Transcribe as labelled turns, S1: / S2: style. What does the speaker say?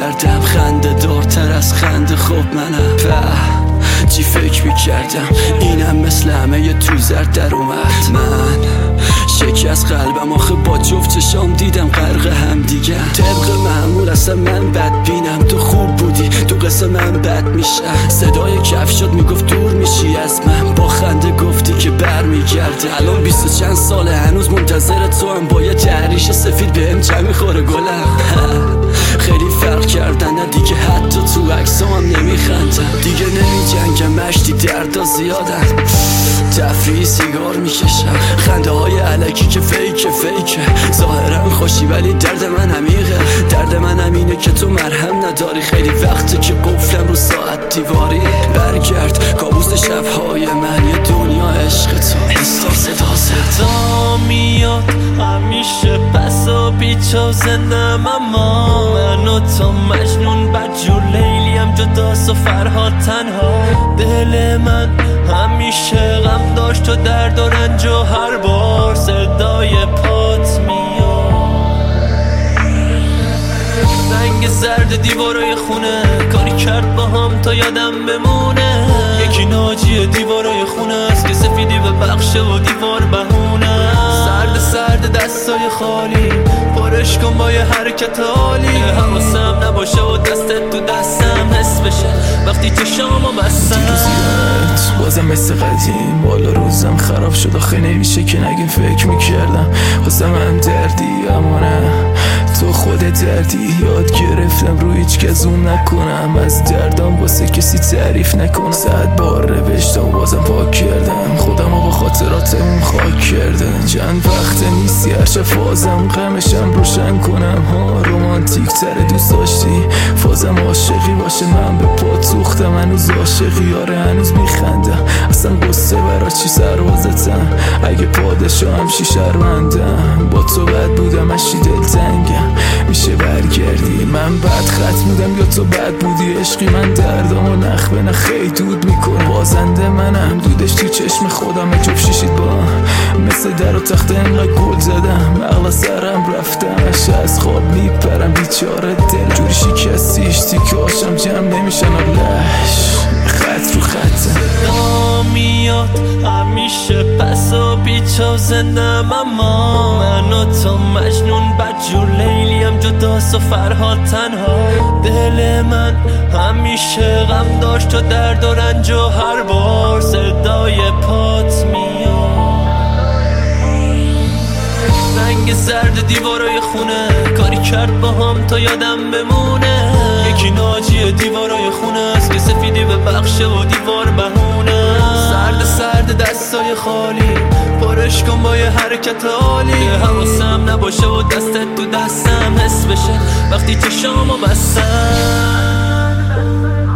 S1: کردم خنده دارتر از خنده. خب منم چی فکر میکردم اینم مثل همه یه تو زرد در اومد. من شکست قلبم آخه با جفت چشام دیدم غرق هم دیگه. طبق معمول اصلا من بد بینم، تو خوب بودی تو قصه من بد میشه. صدای کفشات میگفت دور میشی از من، با خنده گفتی که بر میگرده. الان 20 و چند ساله هنوز منتظر تو هم، با یه جهریش سفید بهم چه میخوره گلم. خیلی فرق کردن نه دیگه، حتی تو عکسام هم نمیخندم دیگه. نمیجنگم مشتی دردا زیادن، تفریحی سیگار میکشم. خنده های علکی که فیکه ظاهرا خوشی ولی درد من عمیقه. درد من همینه که تو مرهم نداری. خیلی وقته که قفلم رو ساعت دیواری. برگرد کابوس شبهای من، یه دنیا عشق تو ایستا صدا
S2: میاد همیشه پس و پیچ و زندم. اما من و تو مجنون بدجور لیلیم، جداست و فرهاد تنها. دل من همیشه غم داشت و درد و رنج و هر بار صدای پات میاد. رنگ زرد دیوارای خونه کاری کرد با هم تا یادم بمونه. یکی ناجی دیوارای خونه است که سفیدی به بخشه و دیوار بهونه. سرد دستای خالی پرش کن با یه حرکت عالی. حواسم نباشه و دستت تو دستم حس بشه وقتی چشامو بستم.
S3: بازم مثل قدیم بالا روزم خراب شد. آخه نمیشه که نگیم فکر میکردم واسه من دردی، اما نه تو خود دردی. یاد گرفتم روی هیچ کس اون نکنم، از دردم واسه کسی تعریف نکنم. 100 بار نوشتم بازم پاک کردم خودم با خاطرات اون خاک کردم. چند وقت نیستی هر شب فازم غمشم روشن کنم ها. رومانتیک تره دوست داشتی فازم عاشقی باشه. من به پا سوختم هنوز عاشقی، آره هنوز میخندم. اصلا قصه برا چی سربازتم اگه پادشاه همشی شرمندم. با تو بد بودم اشی دلتنگم، میشه برگردی؟ من بد خط بودم یا تو بد بودی؟ عشقی من دردم و نخ به نخ خیلی دود میکنم. بازنده منم دودش تو چشم خودم جفت شیشید با مثل در و تخت انقدر گل زدم. عقل سرم رفتم اشه از خواب میپرم بیچاره دل. جوری شکستیش تیکاشم جمع نمیشن لش خط رو خطم.
S2: میاد همیشه پس و پیچ و زندم. اما من و تو مجنون بدجور لیلیم، جداست و فرهاد تنها. دل من همیشه غم داشت و درد و رنج و هر بار صدای پات میاد. رنگ زرد دیوارای خونه کاری کرد با هم تا یادم بمونه. یکی ناجی دیوارای خونه است که سفیدی به بخشه و دیوار بهونه. سرد دستای خالی پرش کن با یه حرکت عالی. حواسم نباشه و دستت تو دستم حس بشه وقتی چشامو بستم.